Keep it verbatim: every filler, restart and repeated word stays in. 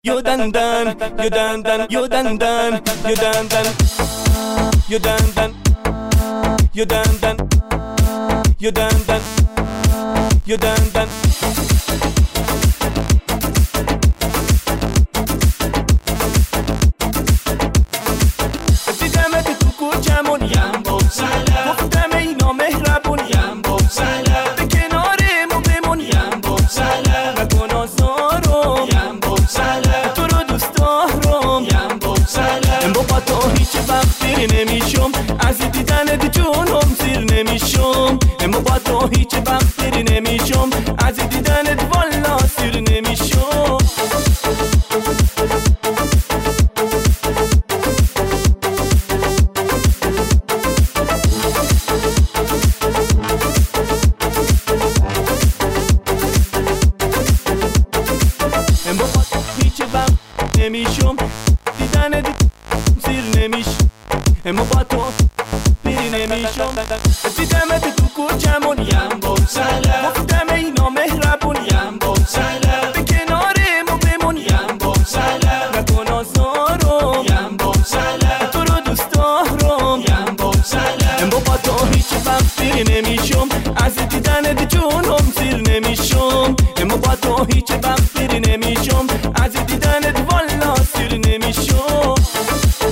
You done done, you done done, you done done, you done done, you done done, you done done, you done done, you done done. دیدمت تو کوچمون یم بگذلا، گفتم ای نامهربون یم بگذلا، به کنارمون بمون یم بگذلا، نکن آزارم یم بگذلا، تو رو دوست دارم یم بگذلا، با تو هیچ وقت دیر نمیشم، از دیدنت جونم سیر نمیشم، با تو هیچ وقت دیر نمیشم، از دیدنت والا سیر نمیشم. نمیشم دیدن سیر نمیشم، اما با تو پیری نمیشم. دیدمت تو کوچمون یم بگذلا، گفتم ای نامهربون یم بگذلا، به کنارمون بمون یم بگذلا، نکن آزارم یم بگذلا، تو رو دوست دارم یم بگذلا، اما با تو هیچ وقت پیری نمیشم، از دیدنت جونم سیر نمیشم، اما با تو هیچ وقت پیری نمیشم، از دیدنت والا سیر نمیشم.